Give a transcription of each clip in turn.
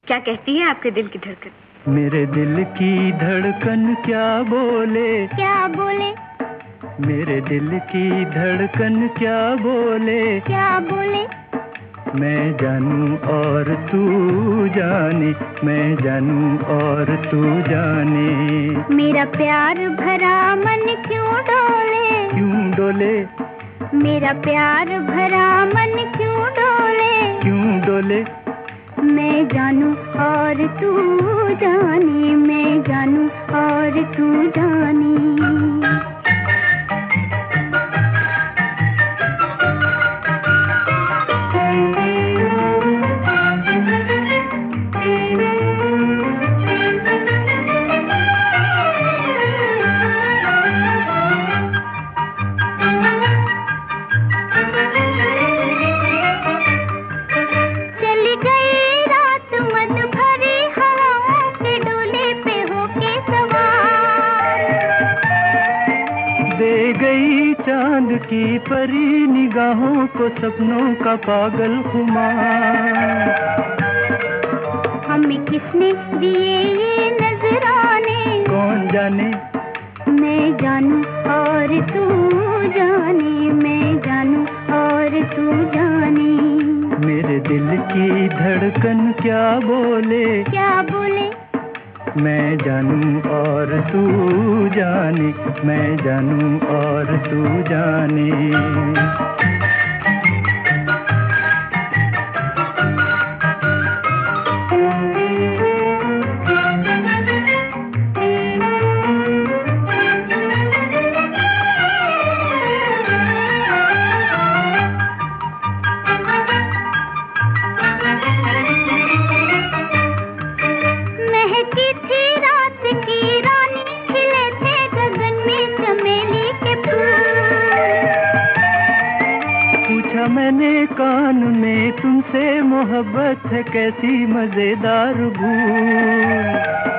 क्या कहती है आपके दिल की धड़कन? मेरे दिल की धड़कन क्या बोले? क्या बोले? मेरे दिल की धड़कन क्या बोले? क्या बोले? मैं जानूं और तू जाने, मैं जानूं और तू जाने। मेरा प्यार भरा मन क्यों डोले? क्यों डोले? मेरा प्यार भरा मन क्यों डोले? क्यों डोले? मैं जानूं और तू जाने, मैं जानूं और तू जाने। दे गई चांद की परी निगाहों को सपनों का पागल खुमार। हमें किसने दिए ये नजराने? कौन जाने? मैं जानूं और तू जाने, मैं जानूं और तू जाने। मेरे दिल की धड़कन क्या बोले? क्या बोले? मैं जानूं और तू जाने, मैं जानूं और तू जाने। मैंने कान में तुमसे मोहब्बत है कैसी मजेदार भूल।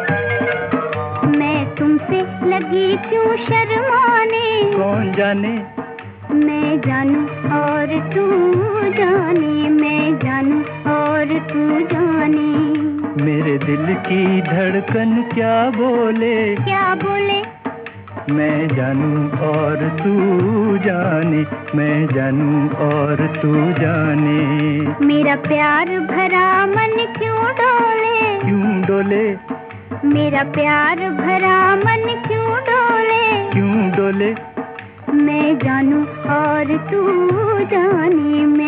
मैं तुमसे लगी क्यों शर्माने? कौन जाने? मैं जानूं और तू जाने, मैं जानूं और तू जाने। मेरे दिल की धड़कन क्या बोले? क्या बोले? मैं जानूं और तू जाने, मैं जानूं और तू जाने। मेरा प्यार भरा मन क्यों डोले? क्यों डोले? मेरा प्यार भरा मन क्यों डोले? क्यों डोले? मैं जानूं और तू जाने।